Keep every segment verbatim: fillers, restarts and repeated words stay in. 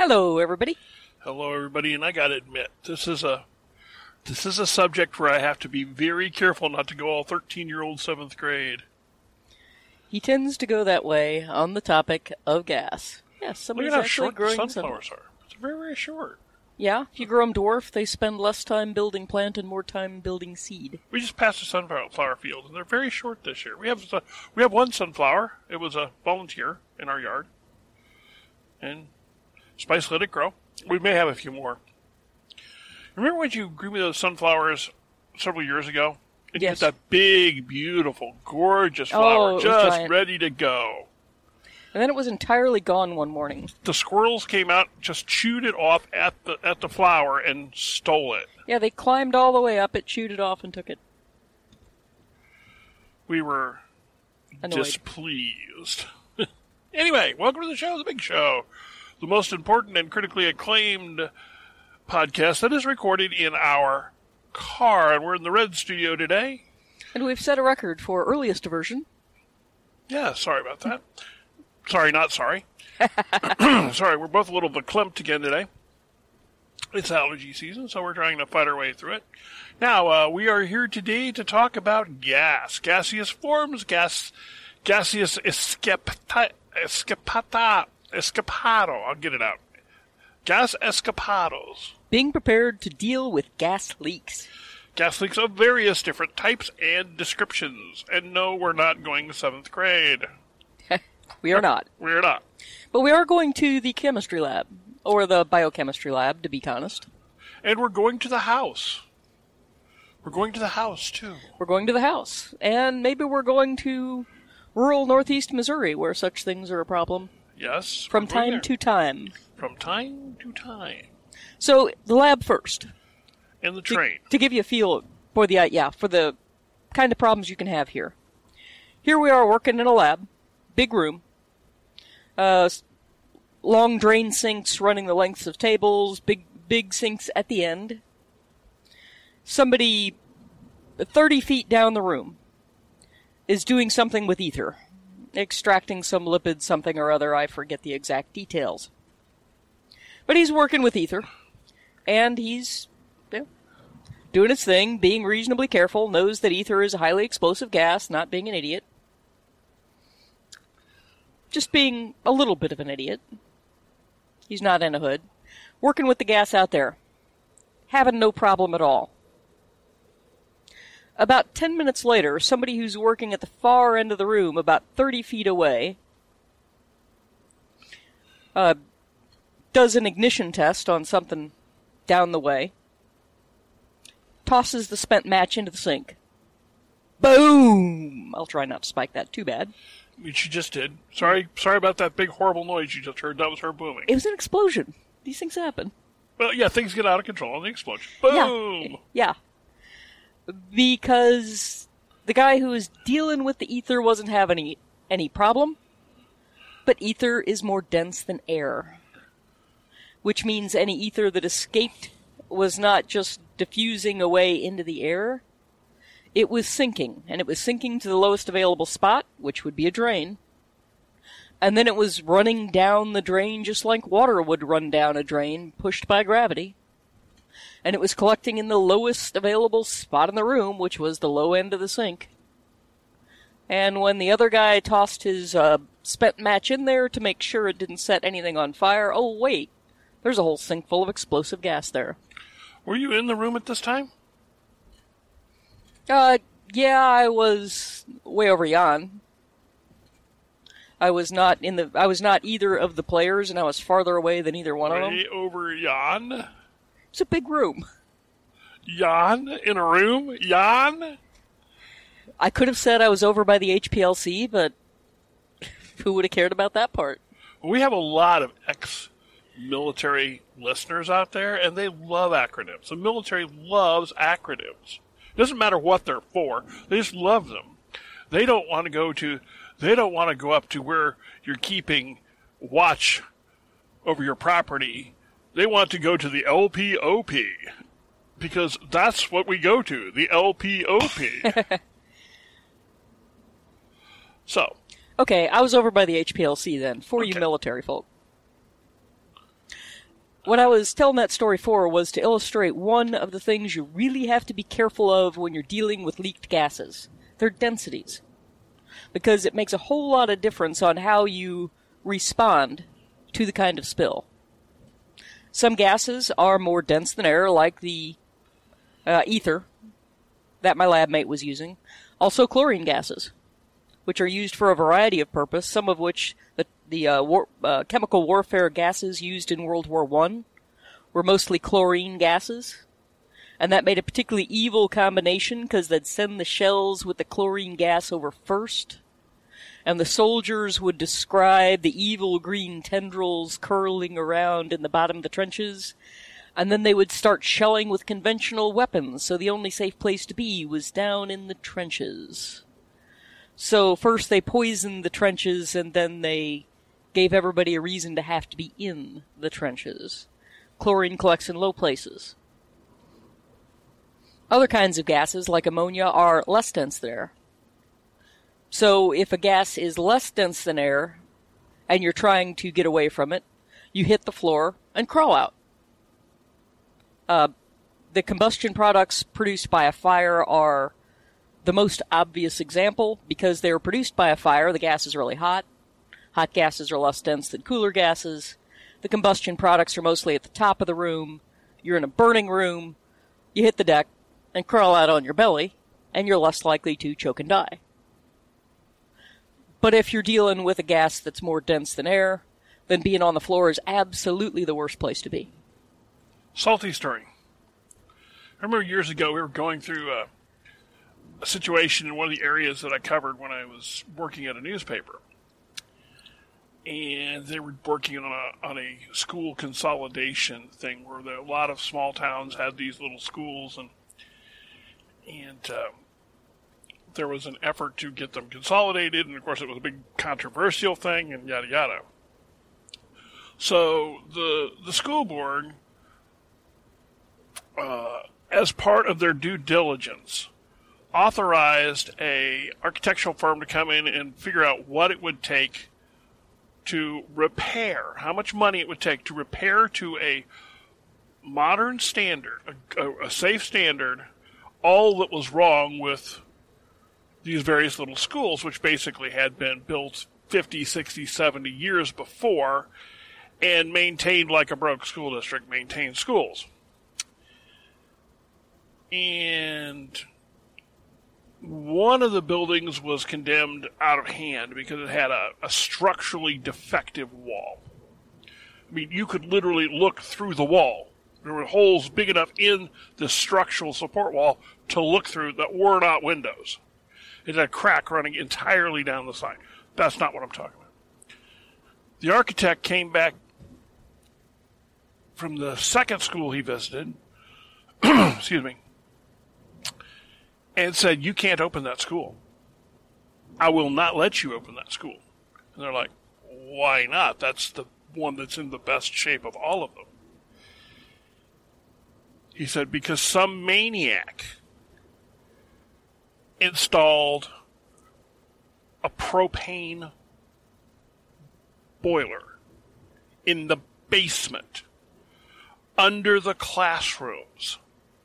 Hello, everybody. Hello, everybody, and I gotta admit, this is a this is a subject where I have to be very careful not to go all thirteen-year-old seventh grade. He tends to go that way on the topic of gas. Yes, somebody's Look at how actually short growing sunflowers some. are. It's very, very short. Yeah, if you grow them dwarf, they spend less time building plant and more time building seed. We just passed a sunflower field, and they're very short this year. We have we have one sunflower. It was a volunteer in our yard, and Spice let it grow. We may have a few more. Remember when you grew me those sunflowers several years ago? And Yes. you had that big, beautiful, gorgeous Oh, flower it was just giant. ready to go. And then it was entirely gone one morning. The squirrels came out, just chewed it off at the at the flower and stole it. Yeah, they climbed all the way up it, chewed it off, and took it. We were Annoyed. displeased. Anyway, welcome to the show, The Big Show, the most important and critically acclaimed podcast that is recorded in our car. And we're in the Red Studio today. And we've set a record for earliest version. Yeah, sorry about that. Sorry, not sorry. Sorry, we're both a little verklempt again today. It's allergy season, so we're trying to fight our way through it. Now, uh, we are here today to talk about gas, gaseous forms, gas, gaseous escapata, escapata, escapado. I'll get it out. Gas escapados. Being prepared to deal with gas leaks. Gas leaks of various different types and descriptions. And no, we're not going to seventh grade. We are not. We're not. But we are going to the chemistry lab. Or the biochemistry lab, to be honest. And we're going to the house. We're going to the house, too. We're going to the house. And maybe we're going to rural northeast Missouri, where such things are a problem. Yes. From we're going time there. to time. From time to time. So, the lab first. And the To- train. To, give you a feel for the, uh, yeah, for the kind of problems you can have here. Here we are working in a lab. Big room. Uh, s- long drain sinks running the lengths of tables. Big, big sinks at the end. Somebody thirty feet down the room is doing something with ether. Extracting some lipid something or other. I forget the exact details. But he's working with ether. And he's you know, doing his thing, being reasonably careful, knows that ether is a highly explosive gas, not being an idiot. Just being a little bit of an idiot. He's not in a hood. Working with the gas out there. Having no problem at all. About ten minutes later, somebody who's working at the far end of the room, about thirty feet away, uh, does an ignition test on something down the way. Tosses the spent match into the sink. Boom! I'll try not to spike that too bad. I mean, she just did. Sorry sorry about that big, horrible noise you just heard. That was her booming. It was an explosion. These things happen. Well, yeah, things get out of control in the explosion. Boom! Yeah. Yeah. Because the guy who was dealing with the ether wasn't having any, any problem. But ether is more dense than air. Which means any ether that escaped was not just diffusing away into the air. It was sinking, and it was sinking to the lowest available spot, which would be a drain. And then it was running down the drain just like water would run down a drain, pushed by gravity. And it was collecting in the lowest available spot in the room, which was the low end of the sink. And when the other guy tossed his uh, spent match in there to make sure it didn't set anything on fire, oh wait, there's a whole sink full of explosive gas there. Were you in the room at this time? Uh, yeah, I was way over yon. I was not in the. I was not either of the players, and I was farther away than either one of them. Way over yon? It's a big room. Yon? In a room? Yon? I could have said I was over by the H P L C, but who would have cared about that part? We have a lot of ex-military listeners out there, and they love acronyms. The military loves acronyms. It doesn't matter what they're for. They just love them. They don't want to go to, they don't want to go up to where you're keeping watch over your property. They want to go to the L P O P because that's what we go to, the L P O P. So. Okay, I was over by the H P L C then, for you Okay. military folk. What I was telling that story for was to illustrate one of the things you really have to be careful of when you're dealing with leaked gases. Their densities. Because it makes a whole lot of difference on how you respond to the kind of spill. Some gases are more dense than air, like the uh, ether that my lab mate was using. Also chlorine gases, which are used for a variety of purposes, some of which the, the uh, war, uh, chemical warfare gases used in World War One were mostly chlorine gases. And that made a particularly evil combination because they'd send the shells with the chlorine gas over first. And the soldiers would describe the evil green tendrils curling around in the bottom of the trenches. And then they would start shelling with conventional weapons, so the only safe place to be was down in the trenches. So first they poisoned the trenches, and then they gave everybody a reason to have to be in the trenches. Chlorine collects in low places. Other kinds of gases, like ammonia, are less dense than air. So if a gas is less dense than air, and you're trying to get away from it, you hit the floor and crawl out. Uh, the combustion products produced by a fire are the most obvious example. Because they were produced by a fire, the gas is really hot. Hot gases are less dense than cooler gases. The combustion products are mostly at the top of the room. You're in a burning room. You hit the deck and crawl out on your belly, and you're less likely to choke and die. But if you're dealing with a gas that's more dense than air, then being on the floor is absolutely the worst place to be. Salty story. I remember years ago we were going through a, a situation in one of the areas that I covered when I was working at a newspaper. And they were working on a, on a school consolidation thing where the, a lot of small towns had these little schools, and and uh, there was an effort to get them consolidated, and of course it was a big controversial thing, and yada yada. So the the school board, uh, as part of their due diligence, authorized a architectural firm to come in and figure out what it would take to repair, how much money it would take to repair to a modern standard, a, a, a safe standard, all that was wrong with these various little schools, which basically had been built fifty, sixty, seventy years before and maintained like a broke school district maintained schools. And one of the buildings was condemned out of hand because it had a, a structurally defective wall. I mean, you could literally look through the wall. There were holes big enough in the structural support wall to look through that were not windows. It had a crack running entirely down the side. That's not what I'm talking about. The architect came back from the second school he visited, excuse me, and said, "You can't open that school. I will not let you open that school." And they're like, "Why not? That's the one that's in the best shape of all of them." He said, "Because some maniac installed a propane boiler in the basement under the classrooms.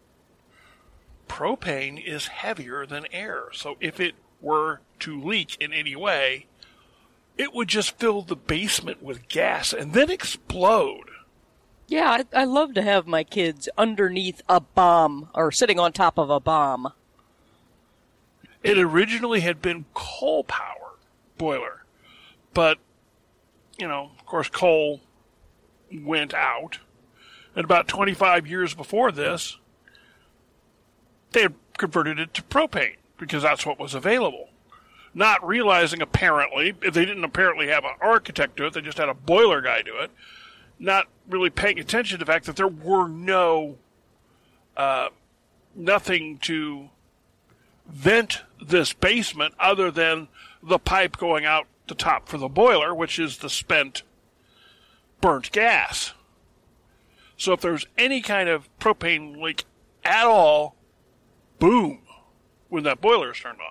Propane is heavier than air, so if it were to leak in any way, it would just fill the basement with gas and then explode." Yeah, I, I love to have my kids underneath a bomb, or sitting on top of a bomb. It originally had been coal power boiler, but, you know, of course, coal went out. And about twenty-five years before this, they had converted it to propane because that's what was available. Not realizing, apparently, they didn't apparently have an architect do it, they just had a boiler guy do it. Not really paying attention to the fact that there were no, uh, nothing to vent this basement other than the pipe going out the top for the boiler, which is the spent burnt gas. So if there's any kind of propane leak at all, boom, when that boiler is turned on.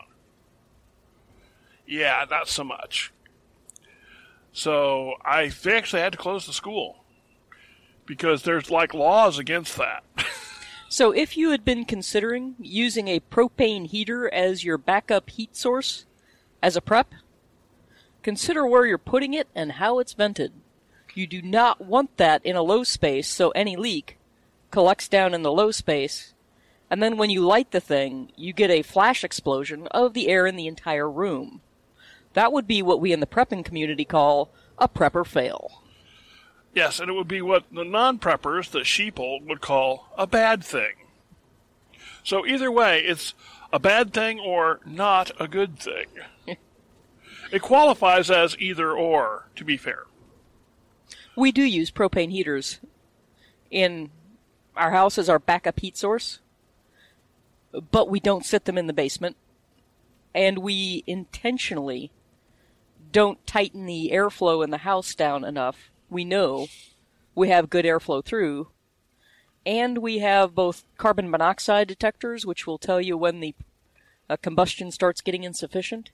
Yeah, not so much. So I they actually had to close the school because there's like laws against that. So if you had been considering using a propane heater as your backup heat source as a prep, consider where you're putting it and how it's vented. You do not want that in a low space, so any leak collects down in the low space, and then when you light the thing, you get a flash explosion of the air in the entire room. That would be what we in the prepping community call a prepper fail. Yes, and it would be what the non-preppers, the sheeple, would call a bad thing. So either way, it's a bad thing or not a good thing. It qualifies as either or, to be fair. We do use propane heaters in our house as our backup heat source, but we don't sit them in the basement, and we intentionally don't tighten the airflow in the house down enough. We know we have good airflow through, and we have both carbon monoxide detectors, which will tell you when the uh, combustion starts getting insufficient,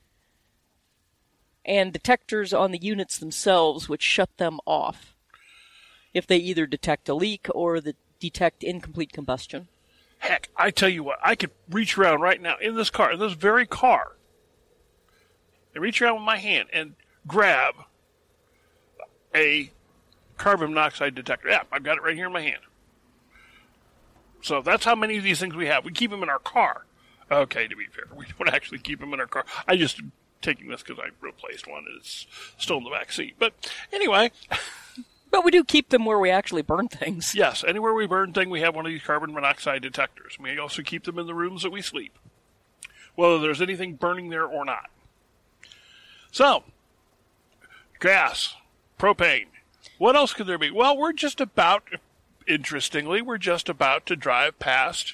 and detectors on the units themselves, which shut them off if they either detect a leak or the detect incomplete combustion. Heck, I tell you what, I could reach around right now in this car, in this very car, and reach around with my hand and grab a carbon monoxide detector. Yeah, I've got it right here in my hand. So that's how many of these things we have. We keep them in our car. Okay, to be fair, we don't actually keep them in our car. I just am taking this because I replaced one and it's still in the back seat. But anyway. But we do keep them where we actually burn things. Yes, anywhere we burn things, we have one of these carbon monoxide detectors. We also keep them in the rooms that we sleep, whether there's anything burning there or not. So, gas, propane. What else could there be? Well, we're just about, interestingly, we're just about to drive past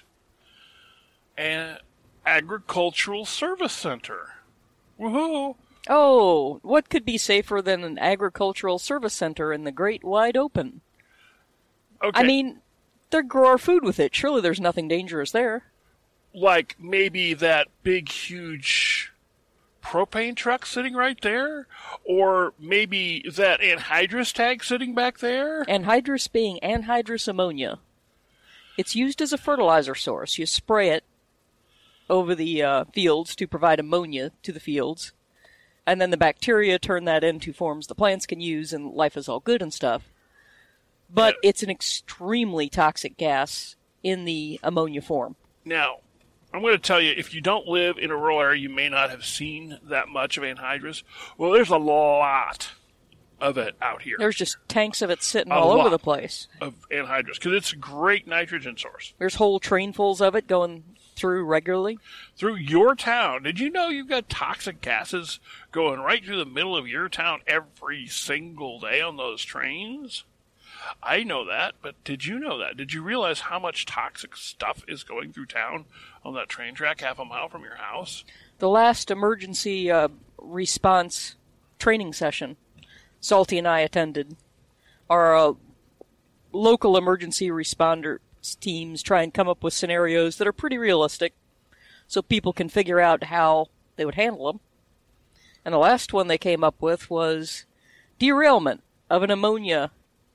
an agricultural service center. Woohoo! Oh, what could be safer than an agricultural service center in the great wide open? Okay. I mean, they grow our food with it. Surely there's nothing dangerous there. Like maybe that big, huge propane truck sitting right there? Or maybe that anhydrous tank sitting back there? Anhydrous being anhydrous ammonia. It's used as a fertilizer source. You spray it over the uh, fields to provide ammonia to the fields. And then the bacteria turn that into forms the plants can use, and life is all good and stuff. But Yeah. it's an extremely toxic gas in the ammonia form. Now, I'm going to tell you, if you don't live in a rural area, you may not have seen that much of anhydrous. Well, there's a lot of it out here. There's just tanks of it sitting A all lot over the place. Of anhydrous, because it's a great nitrogen source. There's whole trainfuls of it going through regularly. Through your town. Did you know you've got toxic gases going right through the middle of your town every single day on those trains? I know that, but did you know that? Did you realize how much toxic stuff is going through town on that train track half a mile from your house? The last emergency uh, response training session Salty and I attended, our uh, local emergency responder teams try and come up with scenarios that are pretty realistic so people can figure out how they would handle them. And the last one they came up with was derailment of an ammonia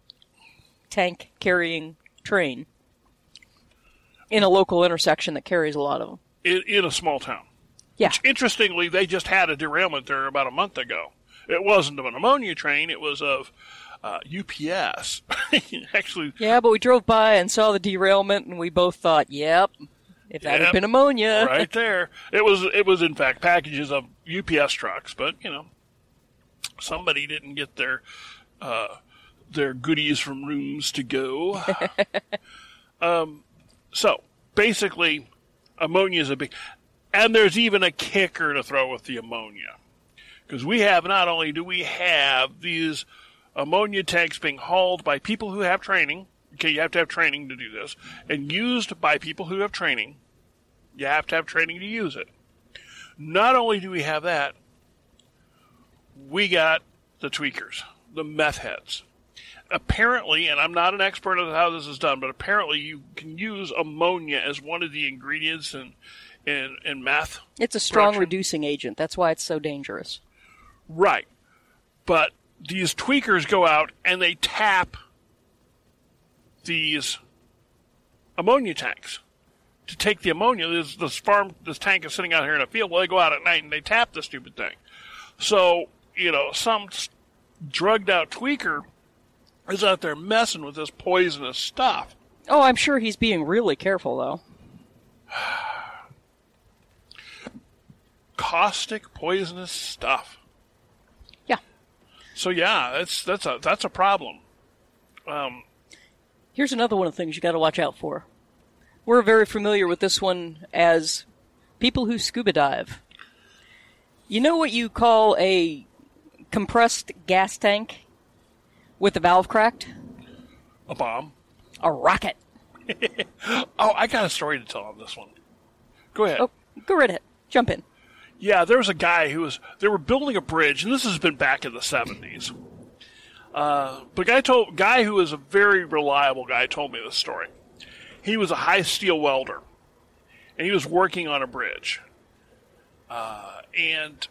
tank carrying train in a local intersection that carries a lot of them. In, in a small town. Yeah. Which, interestingly, they just had a derailment there about a month ago. It wasn't of an ammonia train, it was of uh, U P S. Actually. Yeah, but we drove by and saw the derailment, and we both thought, yep, if that Yep, had been ammonia. right there. It was, it was, in fact, packages of U P S trucks, but, you know, somebody didn't get their uh, their goodies from rooms to go. um, so, basically, ammonia is a big... And there's even a kicker to throw with the ammonia. Because we have, not only do we have these ammonia tanks being hauled by people who have training. Okay, you have to have training to do this. And used by people who have training. You have to have training to use it. Not only do we have that, we got the tweakers, the meth heads. Apparently, and I'm not an expert on how this is done, but apparently you can use ammonia as one of the ingredients in, in, in meth. It's a strong production. reducing agent. That's why it's so dangerous. Right. But these tweakers go out and they tap these ammonia tanks to take the ammonia. This, this farm, this tank is sitting out here in a field. Well, they go out at night and they tap the stupid thing. So, you know, some drugged out tweaker is out there messing with this poisonous stuff. Oh, I'm sure he's being really careful, though. Caustic, poisonous stuff. Yeah. So yeah, that's that's a that's a problem. Um, Here's another one of the things you got to watch out for. We're very familiar with this one as people who scuba dive. You know what you call a compressed gas tank with the valve cracked? a bomb. A rocket. Oh, I got a story to tell on this one. Go ahead. Oh, go right ahead. Jump in. Yeah, there was a guy who was, they were building a bridge, and this has been back in the seventies. Uh, but guy told, guy who was a very reliable guy told me this story. He was a high steel welder, and he was working on a bridge. Uh, and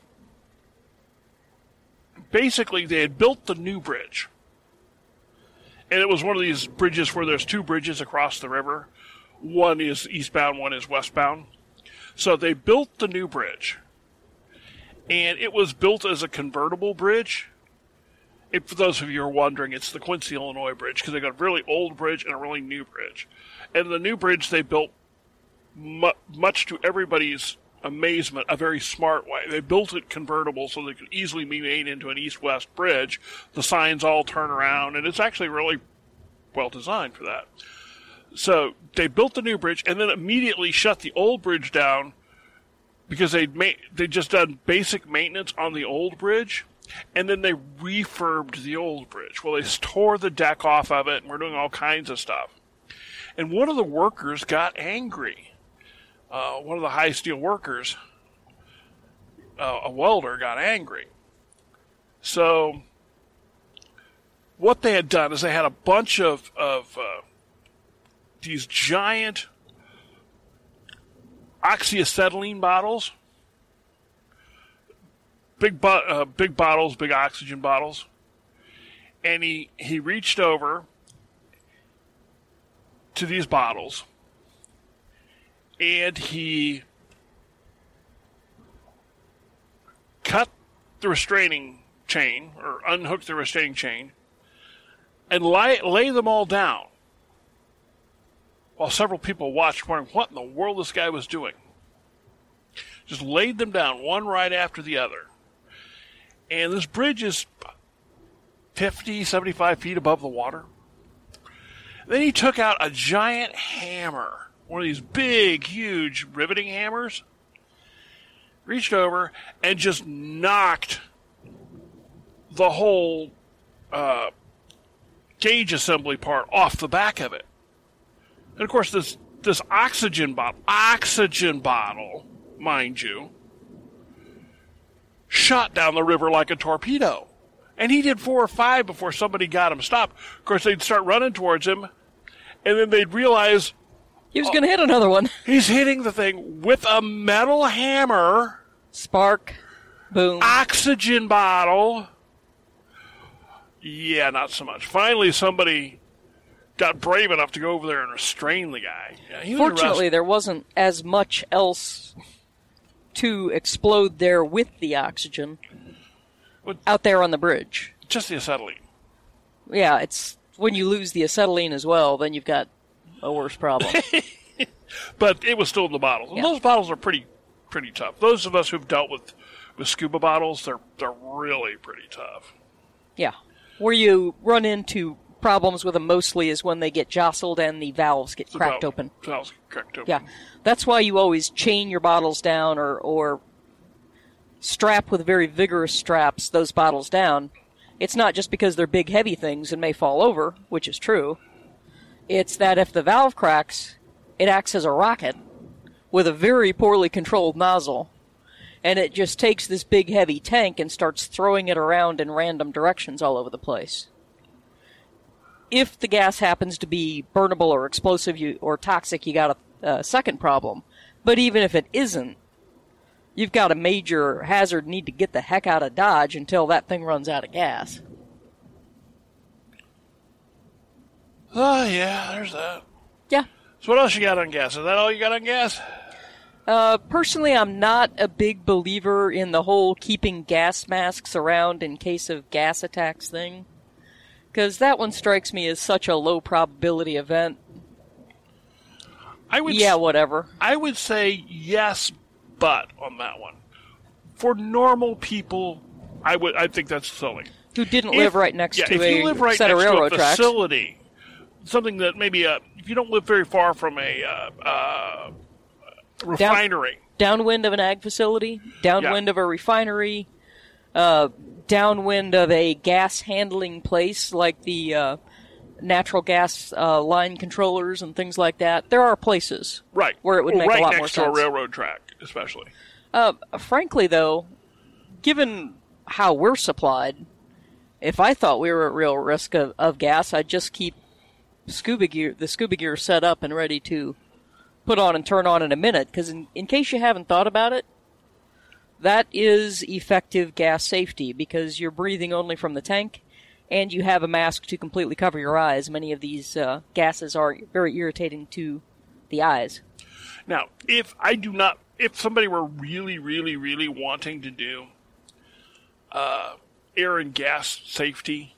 basically, they had built the new bridge. And it was one of these bridges where there's two bridges across the river. One is eastbound, one is westbound. So they built the new bridge. And it was built as a convertible bridge. It, for those of you who are wondering, it's the Quincy, Illinois bridge, because they got a really old bridge and a really new bridge. And the new bridge they built, mu- much to everybody's amazement, a very smart way. They built it convertible so they could easily be made into an east-west bridge. The signs all turn around, and it's actually really well designed for that. So they built the new bridge and then immediately shut the old bridge down because they'd ma- they'd just done basic maintenance on the old bridge, and then they refurbed the old bridge. Well, they tore the deck off of it, and we're doing all kinds of stuff. And one of the workers got angry. Uh, one of the high steel workers, uh, a welder, got angry. So what they had done is they had a bunch of, of uh, these giant oxyacetylene bottles, big, bo- uh, big bottles, big oxygen bottles, and he, he reached over to these bottles, and he cut the restraining chain, or unhooked the restraining chain, and lay, lay them all down. While several people watched, wondering what in the world this guy was doing. Just laid them down, one right after the other. And this bridge is fifty, seventy-five feet above the water. Then he took out a giant hammer. One of these big, huge riveting hammers, reached over and just knocked the whole uh, gauge assembly part off the back of it. And of course, this, this oxygen bottle, oxygen bottle, mind you, shot down the river like a torpedo. And he did four or five before somebody got him stopped. Of course, they'd start running towards him, and then they'd realize he was going to hit another one. He's hitting the thing with a metal hammer. Spark. Boom. Oxygen bottle. Yeah, not so much. Finally, somebody got brave enough to go over there and restrain the guy. Yeah, he was Fortunately, arrested. there wasn't as much else to explode there with the oxygen What? out there on the bridge. Just the acetylene. Yeah, it's when you lose the acetylene as well, then you've got a worse problem. But it was still in the bottles. And Yeah. those bottles are pretty pretty tough. Those of us who've dealt with, with scuba bottles, they're they're really pretty tough. Yeah. Where you run into problems with them mostly is when they get jostled and the valves get cracked Valve- open. Valves get cracked open. Yeah. That's why you always chain your bottles down or, or strap with very vigorous straps those bottles down. It's not just because they're big, heavy things and may fall over, which is true. It's that if the valve cracks, it acts as a rocket with a very poorly controlled nozzle, and it just takes this big, heavy tank and starts throwing it around in random directions all over the place. If the gas happens to be burnable or explosive you, or toxic, you got a, a second problem. But even if it isn't, you've got a major hazard need to get the heck out of Dodge until that thing runs out of gas. Oh, yeah, there's that. Yeah. So what else you got on gas? Is that all you got on gas? Uh, personally, I'm not a big believer in the whole keeping gas masks around in case of gas attacks thing. Because that one strikes me as such a low probability event. I would yeah, s- whatever. I would say yes, but on that one. For normal people, I would. I think that's silly. Who didn't If- live right next yeah, to if a you live right set next of railroad to a tracks. facility, something that maybe uh, if you don't live very far from a uh, uh, refinery, Downwind of an ag facility, downwind Yeah. of a refinery, uh, downwind of a gas handling place like the uh, natural gas uh, line controllers and things like that. There are places right, where it would Or make right a lot next more to sense. a railroad track, especially. Uh, frankly, though, given how we're supplied, if I thought we were at real risk of, of gas, I'd just keep scuba gear, the scuba gear set up and ready to put on and turn on in a minute. Because in, in case you haven't thought about it, that is effective gas safety because you're breathing only from the tank, and you have a mask to completely cover your eyes. Many of these uh, gases are very irritating to the eyes. Now, if I do not, if somebody were really, really, really wanting to do uh, air and gas safety,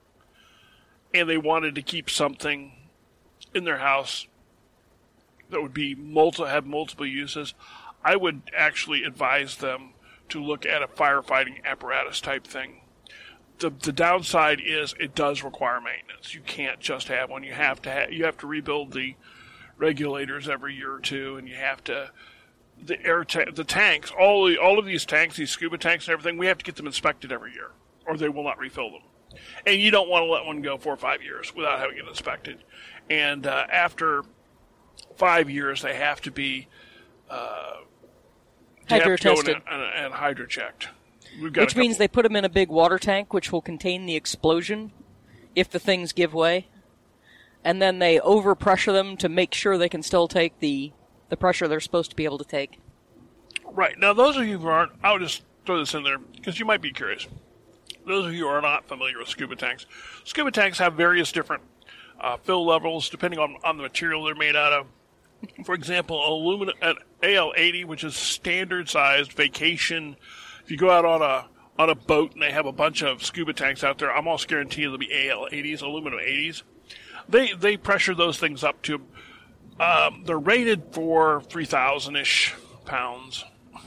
and they wanted to keep something in their house that would be multi, have multiple uses, I would actually advise them to look at a firefighting apparatus type thing. The the downside is it does require maintenance. You can't just have one. You have to ha- you have to rebuild the regulators every year or two, and you have to the air ta- the tanks, all the, all of these tanks, these scuba tanks and everything. We have to get them inspected every year, or they will not refill them. And you don't want to let one go four or five years without having it inspected. And uh, after five years, they have to be uh, they have to go Hydro-tested. and, and, and hydro checked. We've got Which a couple- means they put them in a big water tank, which will contain the explosion if the things give way. And then they overpressure them to make sure they can still take the, the pressure they're supposed to be able to take. Right. Now, those of you who aren't, I'll just throw this in there because you might be curious. Those of you who are not familiar with scuba tanks, scuba tanks have various different uh, fill levels depending on, on the material they're made out of. For example, aluminum, an A L eighty, which is standard-sized vacation. If you go out on a on a boat and they have a bunch of scuba tanks out there, I'm almost guaranteed they'll be A L eighties, aluminum eighties. They they pressure those things up to. Um, they're rated for three thousand ish pounds.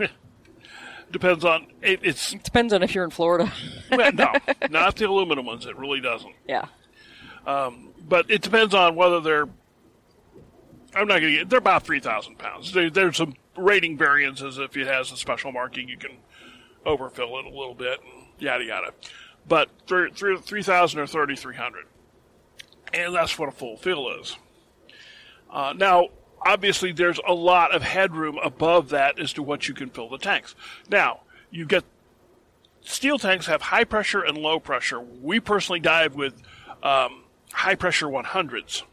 Depends on it, it's It depends on if you're in Florida. well, no, not the aluminum ones. It really doesn't. Yeah. But it depends on whether they're. I'm not going to get. They're about three thousand pounds. There, there's some rating variances. If it has a special marking, you can overfill it a little bit, and yada yada. But three thousand or thirty-three hundred, and that's what a full fill is. Uh, now, obviously, there's a lot of headroom above that as to what you can fill the tanks. Now, you get steel tanks have high pressure and low pressure. We personally dive with um, high pressure one hundreds.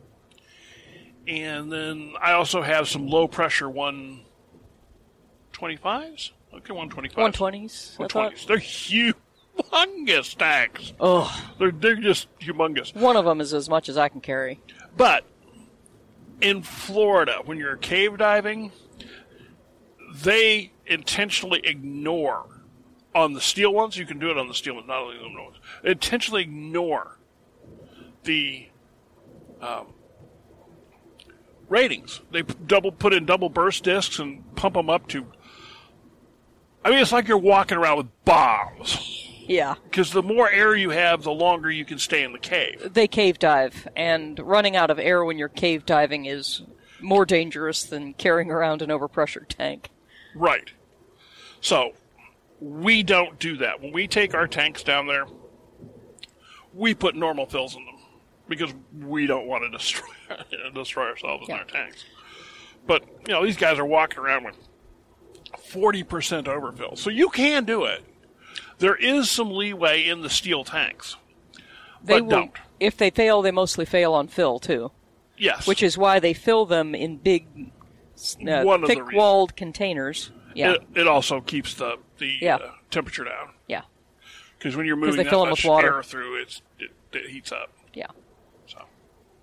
And then I also have some low pressure one twenty-fives. Okay, one twenty-fives. one twenties. I one thought. twenties. They're humongous tanks. Oh, They're, they're just humongous. one of them is as much as I can carry. But in Florida, when you're cave diving, they intentionally ignore on the steel ones. You can do it on the steel ones, not on the aluminum ones. They intentionally ignore the um, ratings. They p- double put in double burst discs and pump them up to. I mean, it's like you're walking around with bombs. Yeah. Because the more air you have, the longer you can stay in the cave. They cave dive, and running out of air when you're cave diving is more dangerous than carrying around an overpressured tank. Right. So, we don't do that. When we take our tanks down there, we put normal fills in them because we don't want to destroy destroy ourselves in Yeah. our tanks. But, you know, these guys are walking around with forty percent overfill. So you can do it. There is some leeway in the steel tanks. They But will, don't. If they fail, they mostly fail on fill, too. Yes. Which is why they fill them in big, uh, One of the thick-walled containers. Yeah. It, it also keeps the, the Yeah. uh, temperature down. Yeah. Because when you're 'Cause moving they that fill 'em much with water. air through, it's, it, it heats up. Yeah. So,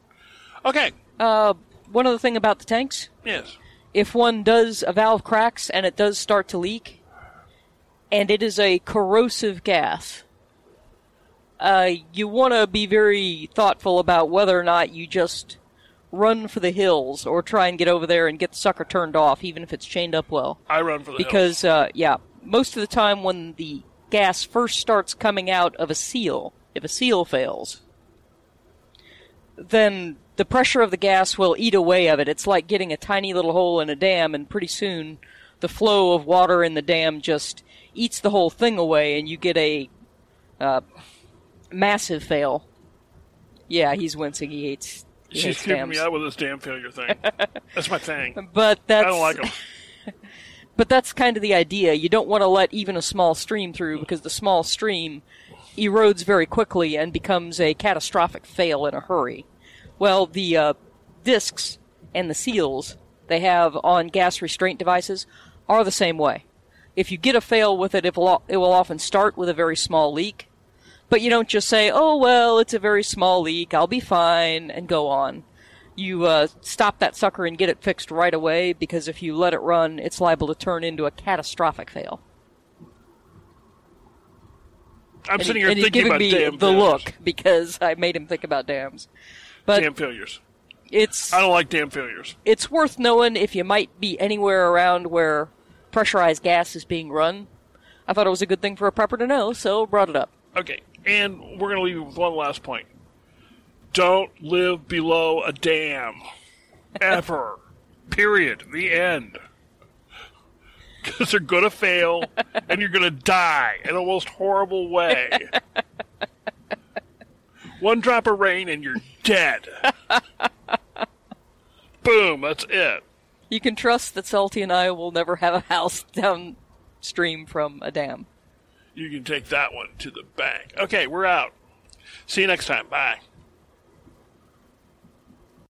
Okay. Uh, one other thing about the tanks. Yes. If one does, a valve cracks and it does start to leak, and it is a corrosive gas, uh, you want to be very thoughtful about whether or not you just run for the hills or try and get over there and get the sucker turned off, even if it's chained up well. I run for the because, hills. uh, yeah, most of the time when the gas first starts coming out of a seal, if a seal fails, then the pressure of the gas will eat away of it. It's like getting a tiny little hole in a dam, and pretty soon the flow of water in the dam just eats the whole thing away, and you get a uh, massive fail. Yeah, he's wincing. He hates, he She's hates creeping dams. me out with this damn failure thing. That's my thing. But that's, I don't like them. But that's kind of the idea. You don't want to let even a small stream through, because the small stream erodes very quickly and becomes a catastrophic fail in a hurry. Well, the uh, discs and the seals they have on gas restraint devices are the same way. If you get a fail with it, it will, it will often start with a very small leak. But you don't just say, oh, well, it's a very small leak, I'll be fine, and go on. You uh, stop that sucker and get it fixed right away, because if you let it run, it's liable to turn into a catastrophic fail. I'm and sitting he, here and thinking he's about giving me damn the failures. look, because I made him think about dams. But Damn failures. it's I don't like damn failures. it's worth knowing if you might be anywhere around where pressurized gas is being run. I thought it was a good thing for a prepper to know, so brought it up. Okay, and we're going to leave you with one last point. Don't live below a dam. Ever. Period. The end. Because they're going to fail, and you're going to die in a most horrible way. One drop of rain, and you're dead. Boom, that's it. You can trust that Salty and I will never have a house downstream from a dam. You can take that one to the bank. Okay, we're out. See you next time. Bye.